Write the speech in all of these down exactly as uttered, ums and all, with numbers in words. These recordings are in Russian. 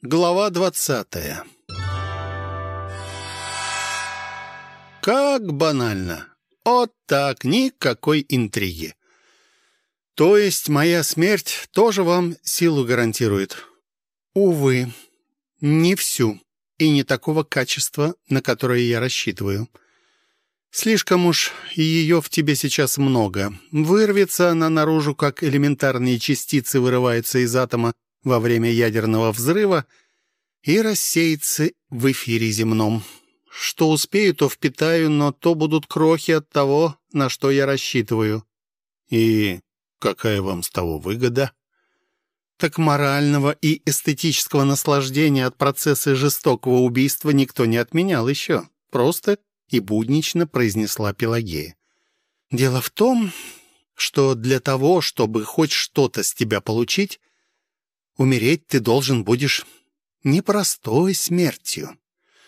Глава двадцатая. Как банально. Вот так, никакой интриги. То есть моя смерть тоже вам силу гарантирует? Увы, не всю и не такого качества, на которое я рассчитываю. Слишком уж ее в тебе сейчас много. Вырвется она наружу, как элементарные частицы вырываются из атома во время ядерного взрыва, и рассеется в эфире земном. Что успею, то впитаю, но то будут крохи от того, на что я рассчитываю. И какая вам с того выгода? Так морального и эстетического наслаждения от процесса жестокого убийства никто не отменял еще. Просто и буднично произнесла Пелагея. Дело в том, что для того, чтобы хоть что-то с тебя получить, умереть ты должен будешь не простой смертью,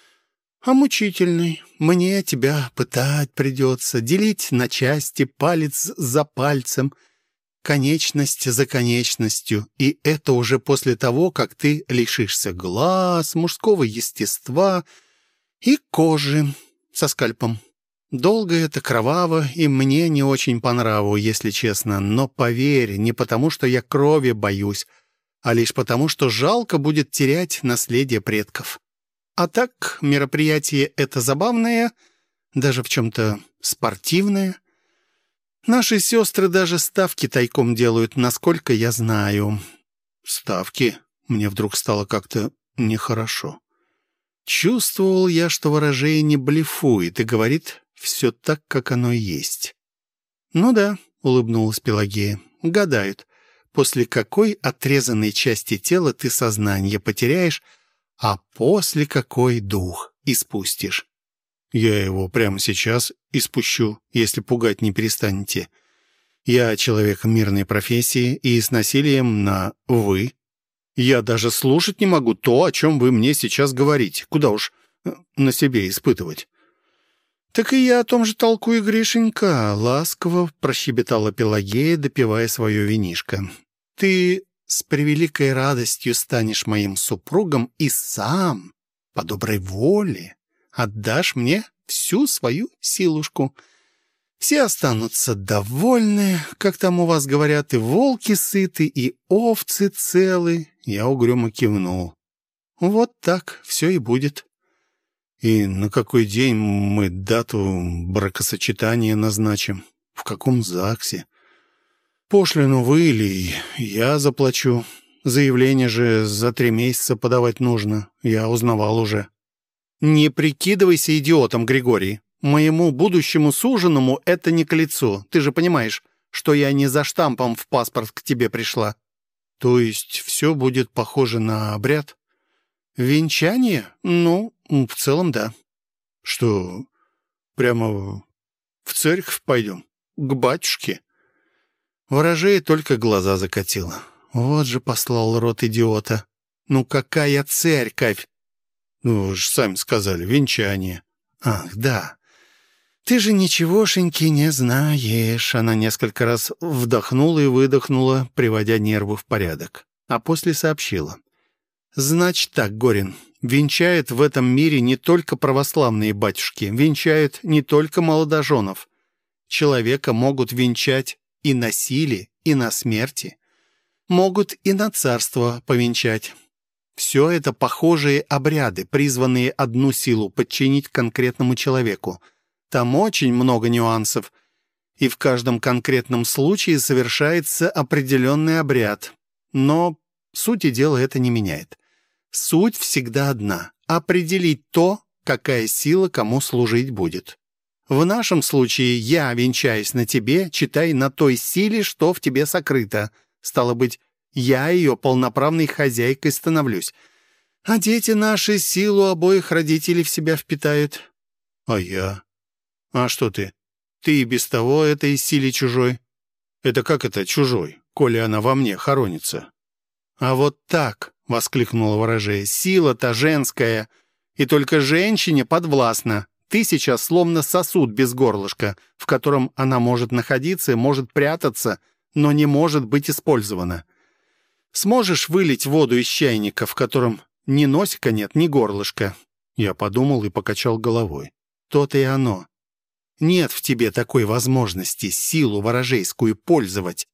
а мучительной. Мне тебя пытать придется, делить на части, палец за пальцем, конечность за конечностью, и это уже после того, как ты лишишься глаз, мужского естества и кожи со скальпом. Долго это, кроваво, и мне не очень по нраву, если честно, но поверь, не потому что я крови боюсь, а лишь потому, что жалко будет терять наследие предков. А так, мероприятие это забавное, даже в чем-то спортивное. Наши сестры даже ставки тайком делают, насколько я знаю. Ставки? Мне вдруг стало как-то нехорошо. Чувствовал я, что ворожея не блефует и говорит все так, как оно и есть. «Ну да», — улыбнулась Пелагея, — «гадают, после какой отрезанной части тела ты сознание потеряешь, а после какой дух испустишь». «Я его прямо сейчас испущу, если пугать не перестанете. Я человек мирной профессии и с насилием на «вы». Я даже слушать не могу то, о чем вы мне сейчас говорите. Куда уж на себе испытывать». «Так и я о том же толкую, Гришенька», — ласково прощебетала Пелагея, допивая свое винишко. «Ты с превеликой радостью станешь моим супругом и сам, по доброй воле, отдашь мне всю свою силушку. Все останутся довольны, как там у вас говорят, и волки сыты, и овцы целы». Я угрюмо кивнул. «Вот так все и будет». «И на какой день мы дату бракосочетания назначим? В каком ЗАГСе? Пошлину вы или я заплачу. Заявление же за три месяца подавать нужно. Я узнавал уже». «Не прикидывайся идиотом, Григорий. Моему будущему суженому это не к лицу. Ты же понимаешь, что я не за штампом в паспорт к тебе пришла». «То есть все будет похоже на обряд?» «Венчание? Ну, в целом, да». «Что, прямо в церковь пойдем? К батюшке?» Ворожея только глаза закатила. «Вот же послал род идиота. Ну какая церковь?» «Ну, вы же сами сказали, венчание». «Ах, да. Ты же ничегошеньки не знаешь». Она несколько раз вдохнула и выдохнула, приводя нервы в порядок. А после сообщила. «Значит так, Горин, венчают в этом мире не только православные батюшки, венчают не только молодоженов. Человека могут венчать и на силе, и на смерти. Могут и на царство повенчать. Все это похожие обряды, призванные одну силу подчинить конкретному человеку. Там очень много нюансов, и в каждом конкретном случае совершается определенный обряд. Но сути дела это не меняет. Суть всегда одна — определить то, какая сила кому служить будет. В нашем случае я венчаюсь на тебе, читай, на той силе, что в тебе сокрыто. Стало быть, я ее полноправной хозяйкой становлюсь. А дети наши силу обоих родителей в себя впитают. А я? А что ты? Ты и без того этой силе чужой. Это как это чужой, коли она во мне хоронится? А вот так, — воскликнула ворожея, — сила-то женская, и только женщине подвластна. Ты сейчас словно сосуд без горлышка, в котором она может находиться, может прятаться, но не может быть использована. Сможешь вылить воду из чайника, в котором Ни носика нет, ни горлышка». Я подумал и покачал головой. «То-то и оно. Нет в тебе такой возможности силу ворожейскую пользовать».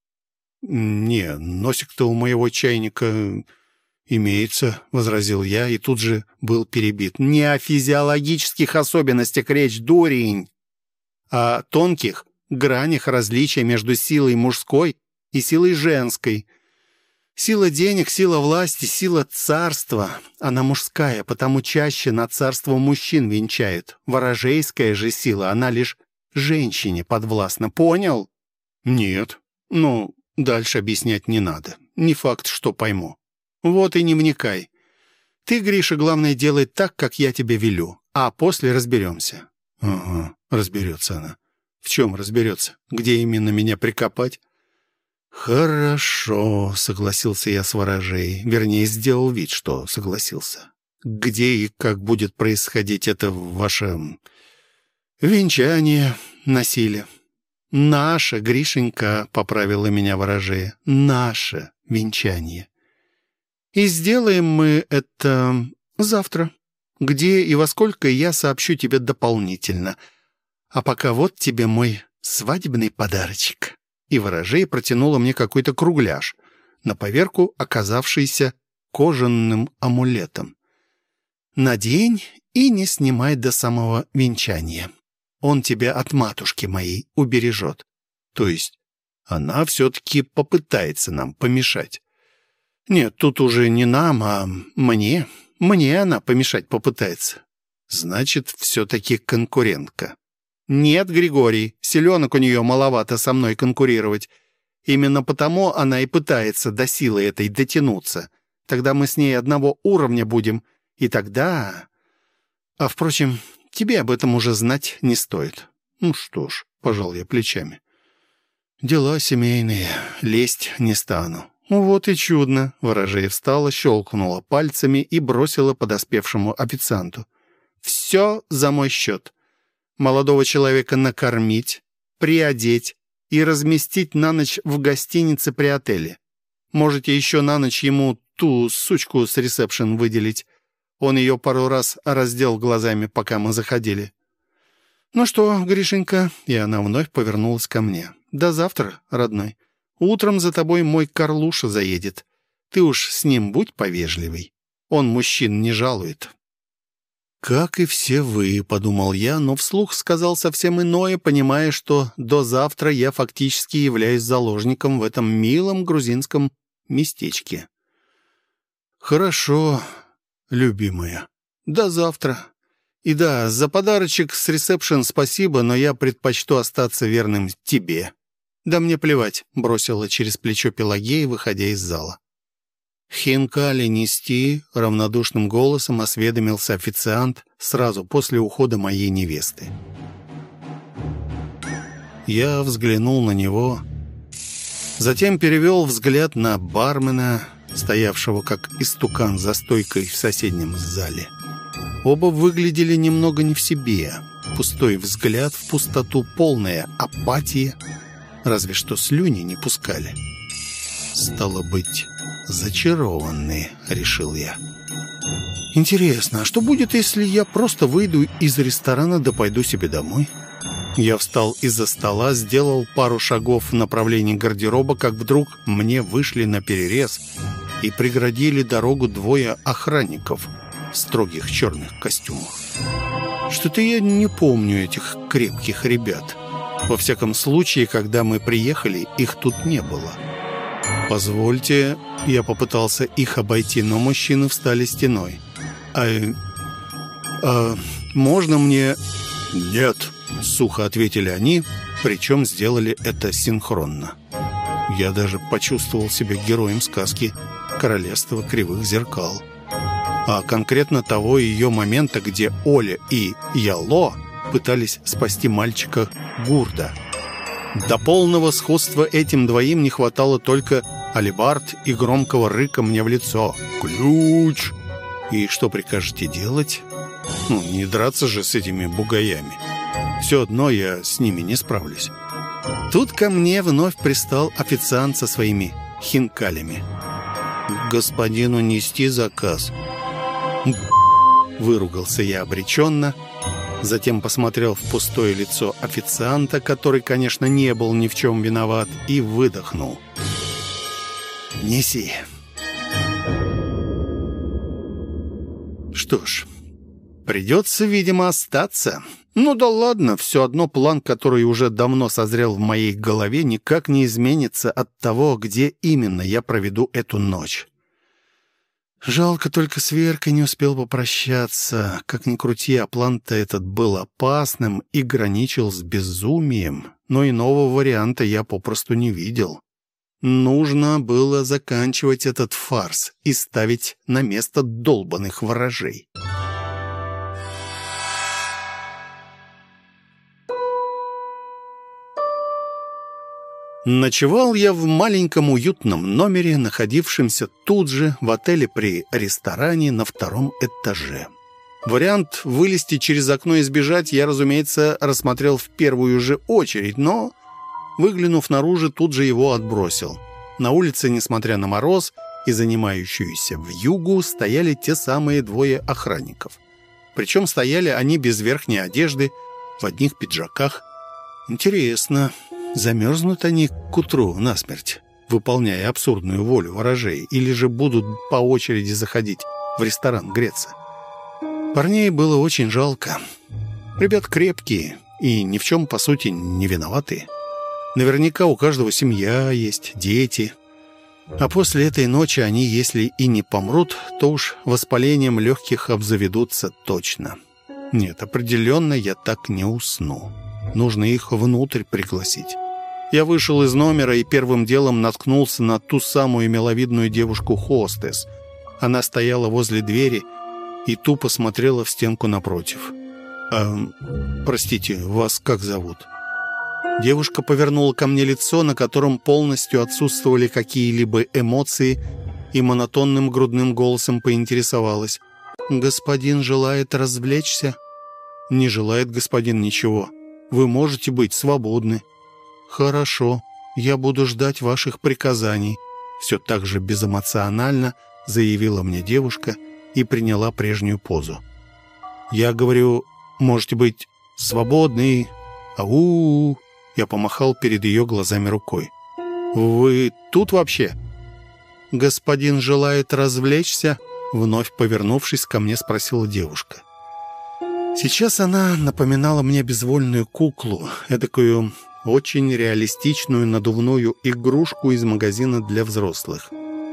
«Не, носик-то у моего чайника имеется», — возразил я, и тут же был перебит. «Не о физиологических особенностях речь, дурень, а о тонких гранях различия между силой мужской и силой женской. Сила денег, сила власти, сила царства. Она мужская, потому чаще на царство мужчин венчают. Ворожейская же сила, она лишь женщине подвластна. Понял?» «Нет. Ну, дальше объяснять не надо. Не факт, что пойму». «Вот и не вникай. Ты, Гриша, главное, делай так, как я тебе велю, а после разберемся». «Ага, разберется она. В чем разберется? Где именно меня прикопать?» «Хорошо», — согласился я с ворожей. Вернее, сделал вид, что согласился. «Где и как будет происходить это ваше венчание, насилие?» «Наше, Гришенька», — поправила меня ворожея, — «наше венчание. И сделаем мы это завтра. Где и во сколько я сообщу тебе дополнительно. А пока вот тебе мой свадебный подарочек». И ворожей протянула мне какой-то кругляш, на поверку оказавшийся кожаным амулетом. «Надень и не снимай до самого венчания. Он тебя от матушки моей убережет». То есть она все-таки попытается нам помешать. Нет, тут уже не нам, а мне. Мне она помешать попытается. Значит, все-таки конкурентка. «Нет, Григорий, селенок у нее маловато со мной конкурировать. Именно потому она и пытается до силы этой дотянуться. Тогда мы с ней одного уровня будем, и тогда... А, впрочем, тебе об этом уже знать не стоит». «Ну что ж», — пожал я плечами. «Дела семейные, лезть не стану». «Вот и чудно», — ворожея встала, щелкнула пальцами и бросила подоспевшему официанту. «Все за мой счет. Молодого человека накормить, приодеть и разместить на ночь в гостинице при отеле. Можете еще на ночь ему ту сучку с ресепшн выделить. Он ее пару раз раздел глазами, пока мы заходили». «Ну что, Гришенька?» И она вновь повернулась ко мне. «До завтра, родной. Утром за тобой мой Карлуша заедет. Ты уж с ним будь повежливей. Он мужчин не жалует». «Как и все вы», — подумал я, но вслух сказал совсем иное, понимая, что до завтра я фактически являюсь заложником в этом милом грузинском местечке. «Хорошо, любимая. До завтра. И да, за подарочек с ресепшн спасибо, но я предпочту остаться верным тебе». «Да мне плевать», — бросила через плечо Пелагея, выходя из зала. «Хинкали нести?» — равнодушным голосом осведомился официант сразу после ухода моей невесты. Я взглянул на него, затем перевел взгляд на бармена, стоявшего как истукан за стойкой в соседнем зале. Оба выглядели немного не в себе. Пустой взгляд в пустоту, полная апатия, разве что слюни не пускали. «Стало быть, зачарованные», — решил я. «Интересно, а что будет, если я просто выйду из ресторана да пойду себе домой?» Я встал из-за стола, сделал пару шагов в направлении гардероба, как вдруг мне вышли на перерез и преградили дорогу двое охранников в строгих черных костюмах. Что-то я не помню этих крепких ребят. Во всяком случае, когда мы приехали, их тут не было. «Позвольте», — я попытался их обойти, но мужчины встали стеной. «А... а можно мне...» «Нет», — сухо ответили они, причем сделали это синхронно. Я даже почувствовал себя героем сказки «Королевство кривых зеркал». А конкретно того ее момента, где Оля и Яло пытались спасти мальчика Гурда. До полного сходства этим двоим не хватало только алебард и громкого рыка мне в лицо. «Ключ!» И что прикажете делать? Ну, не драться же с этими бугаями. Все одно я с ними не справлюсь. Тут ко мне вновь пристал официант со своими хинкалями. господину нести заказ». Выругался я обреченно, затем посмотрел в пустое лицо официанта, который, конечно, не был ни в чем виноват, и выдохнул. «Неси». Что ж, придется, видимо, остаться. Ну да ладно, все одно план, который уже давно созрел в моей голове, никак не изменится от того, где именно я проведу эту ночь. Жалко, только с Веркой не успел попрощаться. Как ни крути, а план-то этот был опасным и граничил с безумием. Но иного варианта я попросту не видел. Нужно было заканчивать этот фарс и ставить на место долбаных ворожей. Ночевал я в маленьком уютном номере, находившемся тут же в отеле при ресторане на втором этаже. Вариант вылезти через окно и сбежать я, разумеется, рассмотрел в первую же очередь, но, выглянув наружу, тут же его отбросил. На улице, несмотря на мороз и занимающуюся вьюгу, стояли те самые двое охранников. Причем стояли они без верхней одежды, в одних пиджаках. Интересно, замерзнут они к утру насмерть, выполняя абсурдную волю ворожей, или же будут по очереди заходить в ресторан греться? Парней было очень жалко. Ребят крепкие и ни в чем, по сути, не виноваты. Наверняка у каждого семья есть, дети. А после этой ночи они, если и не помрут, то уж воспалением легких обзаведутся точно. Нет, определенно я так не усну. Нужно их внутрь пригласить. Я вышел из номера и первым делом наткнулся на ту самую миловидную девушку-хостес. Она стояла возле двери и тупо смотрела в стенку напротив. «А, простите, вас как зовут?» Девушка повернула ко мне лицо, на котором полностью отсутствовали какие-либо эмоции, и монотонным грудным голосом поинтересовалась. «Господин желает развлечься?» «Не желает господин ничего. Вы можете быть свободны». «Хорошо, я буду ждать ваших приказаний», — все так же безэмоционально заявила мне девушка и приняла прежнюю позу. Я говорю, можете быть свободны. Ау! Я помахал перед ее глазами рукой. «Вы тут вообще?» «Господин желает развлечься?» Вновь повернувшись ко мне, спросила девушка. Сейчас она напоминала мне безвольную куклу, эдакую очень реалистичную надувную игрушку из магазина для взрослых.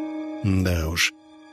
Да уж,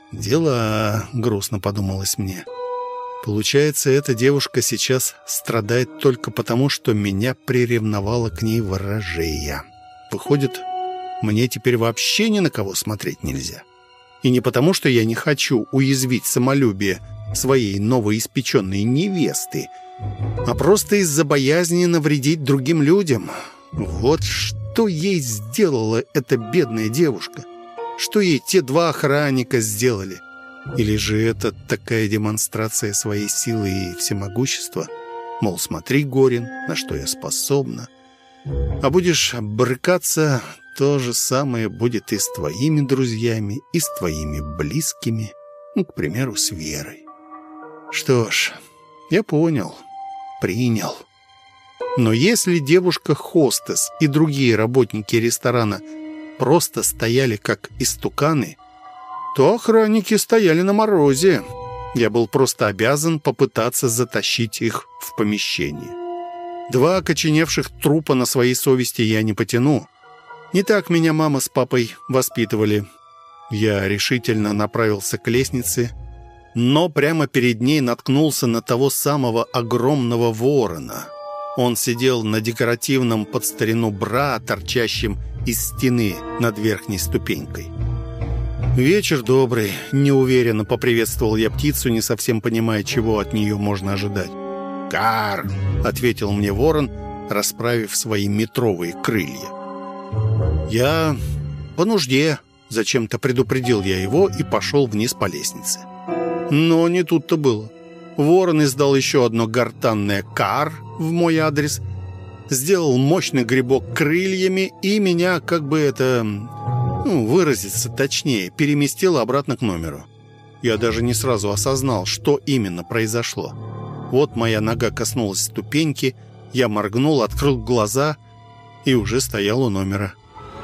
дела, грустно подумалось мне. Получается, эта девушка сейчас страдает только потому, что меня приревновала к ней ворожея. Выходит, мне теперь вообще ни на кого смотреть нельзя. И не потому, что я не хочу уязвить самолюбие своей новоиспеченной невесты, а просто из-за боязни навредить другим людям. Вот что ей сделала эта бедная девушка? Что ей те два охранника сделали? Или же это такая демонстрация своей силы и всемогущества? Мол, смотри, Горин, на что я способна. А будешь брыкаться, то же самое будет и с твоими друзьями, и с твоими близкими. Ну, к примеру, с Верой. Что ж, я понял, принял. Но если девушка-хостес и другие работники ресторана просто стояли как истуканы, то охранники стояли на морозе. Я был просто обязан попытаться затащить их в помещение. Два окоченевших трупа на своей совести я не потяну. Не так меня мама с папой воспитывали. Я решительно направился к лестнице, но прямо перед ней наткнулся на того самого огромного ворона. Он сидел на декоративном под старину бра, торчащем из стены над верхней ступенькой. «Вечер добрый», — неуверенно поприветствовал я птицу, не совсем понимая, чего от нее можно ожидать. «Кар!» — ответил мне ворон, расправив свои метровые крылья. «Я по нужде», — зачем-то предупредил я его и пошел вниз по лестнице. Но не тут-то было. Ворон издал еще одно гортанное «кар» в мой адрес, сделал мощный грибок крыльями и меня, как бы это, Ну, выразиться точнее, переместила обратно к номеру. Я даже не сразу осознал, что именно произошло. Вот моя нога коснулась ступеньки, я моргнул, открыл глаза и уже стоял у номера.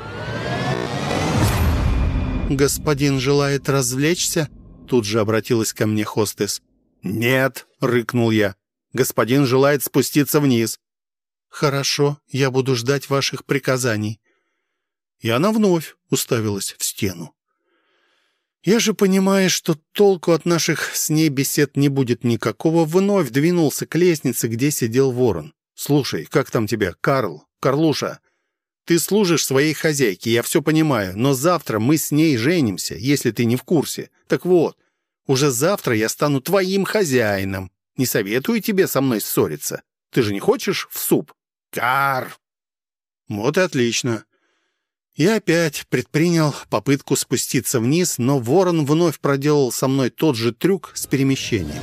«Господин желает развлечься?» Тут же обратилась ко мне хостес. «Нет!» — рыкнул я. «Господин желает спуститься вниз». «Хорошо, я буду ждать ваших приказаний». И она вновь уставилась в стену. Я же, понимая, что толку от наших с ней бесед не будет никакого, вновь двинулся к лестнице, где сидел ворон. «Слушай, как там тебя, Карл? Карлуша? Ты служишь своей хозяйке, я все понимаю, но завтра мы с ней женимся, если ты не в курсе. Так вот, уже завтра я стану твоим хозяином. Не советую тебе со мной ссориться. Ты же не хочешь в суп?» «Кар!» Вот и отлично. Я опять предпринял попытку спуститься вниз, но ворон вновь проделал со мной тот же трюк с перемещением.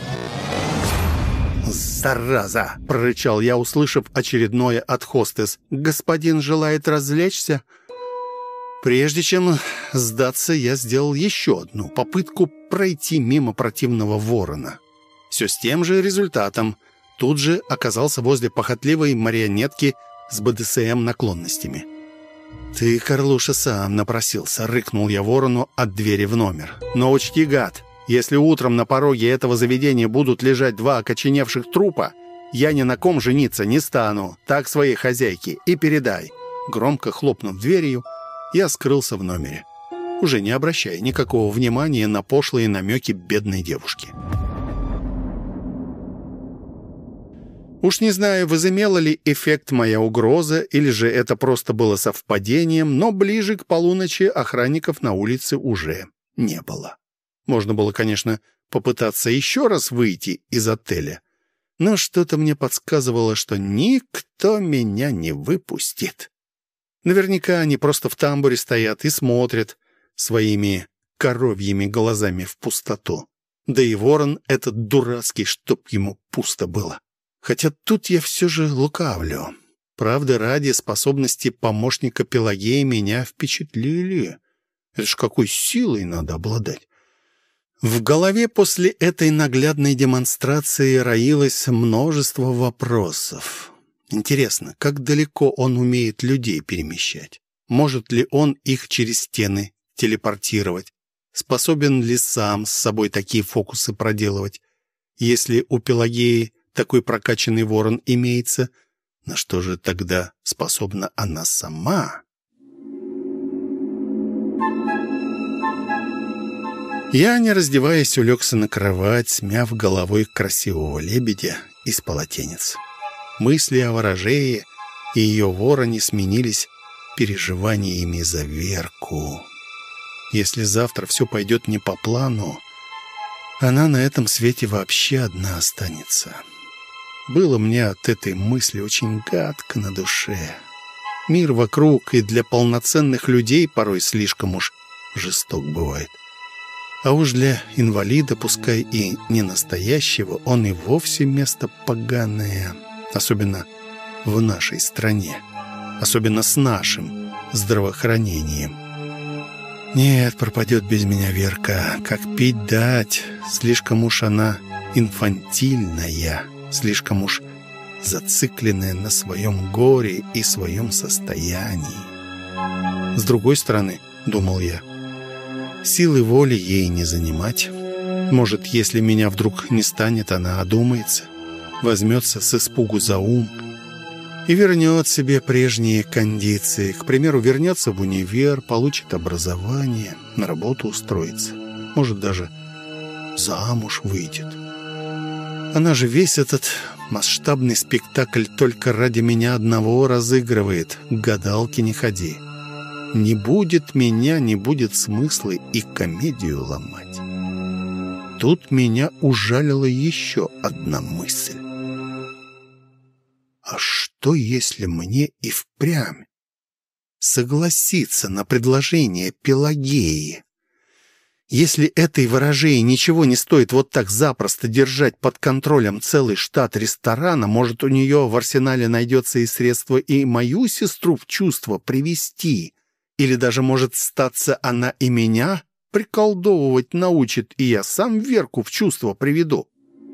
«Зараза!» — прорычал я, услышав очередное от хостес. «Господин желает развлечься?» Прежде чем сдаться, я сделал еще одну попытку пройти мимо противного ворона. Все с тем же результатом. Тут же оказался возле похотливой марионетки с бэ дэ эс эм наклонностями. «Ты, Карлуша, сам напросился», — рыкнул я ворону от двери в номер. «Но учти, гад, если утром на пороге этого заведения будут лежать два окоченевших трупа, я ни на ком жениться не стану. Так своей хозяйке и передай». Громко хлопнув дверью, я скрылся в номере, уже не обращая никакого внимания на пошлые намеки бедной девушки. Уж не знаю, возымела ли эффект моя угроза, или же это просто было совпадением, но ближе к полуночи охранников на улице уже не было. Можно было, конечно, попытаться еще раз выйти из отеля, но что-то мне подсказывало, что никто меня не выпустит. Наверняка они просто в тамбуре стоят и смотрят своими коровьими глазами в пустоту. Да и ворон этот дурацкий, чтоб ему пусто было. Хотя тут я все же лукавлю. Правда, ради способности помощника Пелагеи меня впечатлили. Это ж какой силой надо обладать. В голове после этой наглядной демонстрации роилось множество вопросов. Интересно, как далеко он умеет людей перемещать? Может ли он их через стены телепортировать? Способен ли сам с собой такие фокусы проделывать? Если у Пелагеи такой прокачанный ворон имеется, на что же тогда способна она сама? Я, не раздеваясь, улегся на кровать, смяв головой красивого лебедя из полотенец. Мысли о ворожее и ее вороне сменились переживаниями за Верку. Если завтра все пойдет не по плану, она на этом свете вообще одна останется. Было мне от этой мысли очень гадко на душе. Мир вокруг и для полноценных людей порой слишком уж жесток бывает. А уж для инвалида, пускай и не настоящего, он и вовсе место поганое. Особенно в нашей стране. Особенно с нашим здравоохранением. Нет, пропадет без меня Верка. Как пить дать. Слишком уж она инфантильная. Слишком уж зацикленная на своем горе и своем состоянии. С другой стороны, думал я, силы воли ей не занимать. Может, если меня вдруг не станет, она одумается, возьмется с испугу за ум и вернет себе прежние кондиции. К примеру, вернется в универ, получит образование, на работу устроится. Может, даже замуж выйдет. Она же весь этот масштабный спектакль только ради меня одного разыгрывает. К гадалке не ходи. Не будет меня, не будет смысла и комедию ломать. Тут меня ужалила еще одна мысль. А что, если мне и впрямь согласиться на предложение Пелагеи? Если этой ворожее ничего не стоит вот так запросто держать под контролем целый штат ресторана, может, у нее в арсенале найдется и средство и мою сестру в чувство привести, Или даже, может, статься, она и меня приколдовывать научит, и я сам Верку в чувство приведу.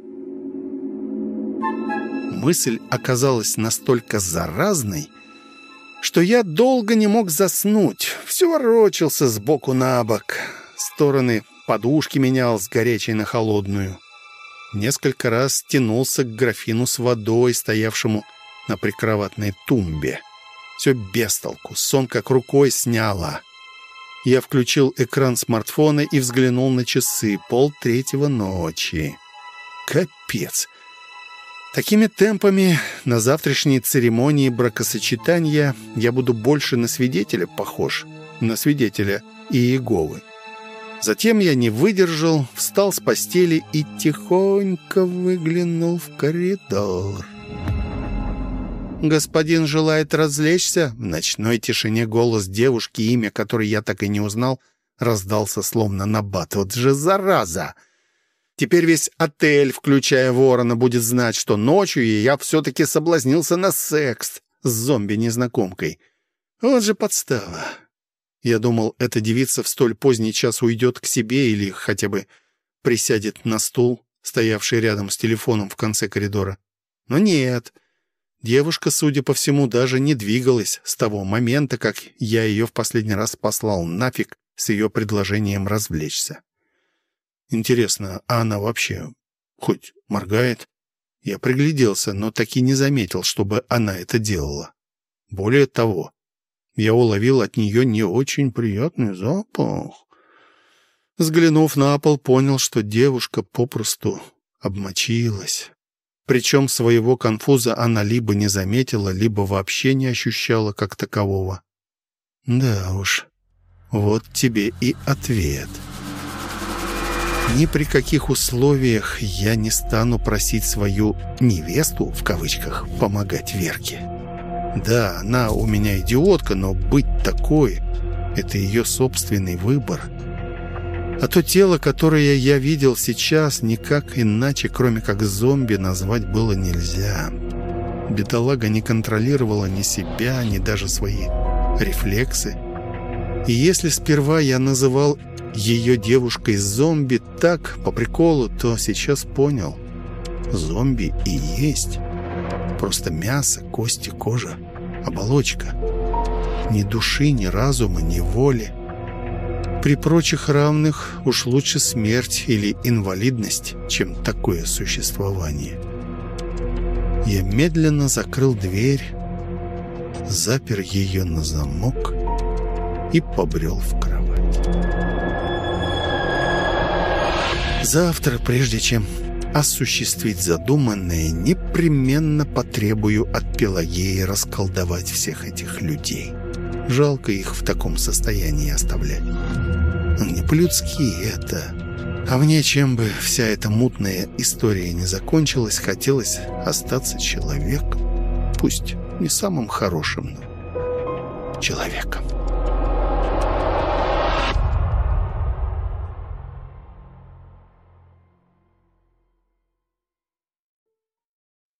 Мысль оказалась настолько заразной, что я долго не мог заснуть. Все ворочался сбоку на бок, стороны подушки менял с горячей на холодную. Несколько раз тянулся к графину с водой, стоявшему на прикроватной тумбе. Все без толку, сон как рукой сняло. Я включил экран смартфона и взглянул на часы. Полтретьего ночи. Капец! Такими темпами на завтрашней церемонии бракосочетания я буду больше на свидетеля похож, на свидетеля Иеговы. Затем я не выдержал, встал с постели и тихонько выглянул в коридор. «Господин желает развлечься?» В ночной тишине голос девушки, имя которой я так и не узнал, раздался словно набат. Вот же зараза! Теперь весь отель, включая ворона, будет знать, что ночью я все-таки соблазнился на секс с зомби-незнакомкой. Вот же подстава. Я думал, эта девица в столь поздний час уйдет к себе или хотя бы присядет на стул, стоявший рядом с телефоном в конце коридора. Но нет. Девушка, судя по всему, даже не двигалась с того момента, как я ее в последний раз послал нафиг с ее предложением развлечься. Интересно, а она вообще хоть моргает? Я пригляделся, но так и не заметил, чтобы она это делала. Более того, я уловил от нее не очень приятный запах. Взглянув на пол, понял, что девушка попросту обмочилась. Причем своего конфуза она либо не заметила, либо вообще не ощущала как такового. Да уж, вот тебе и ответ. Ни при каких условиях я не стану просить свою «невесту» в кавычках помогать Верке. Да, она у меня идиотка, но быть такой — это ее собственный выбор. А то тело, которое я видел сейчас, никак иначе, кроме как зомби, назвать было нельзя. Бедолага не контролировала ни себя, ни даже свои рефлексы. И если сперва я называл ее девушкой-зомби так, по приколу, то сейчас понял. Зомби и есть. Просто мясо, кости, кожа, оболочка. Ни души, ни разума, ни воли. При прочих равных уж лучше смерть или инвалидность, чем такое существование. Я медленно закрыл дверь, запер ее на замок и побрел в кровать. Завтра, прежде чем осуществить задуманное, непременно потребую от Пелагеи расколдовать всех этих людей. Жалко их в таком состоянии оставлять. Не по-людски это. А мне, чем бы вся эта мутная история не закончилась, хотелось остаться человеком. Пусть не самым хорошим, но человеком.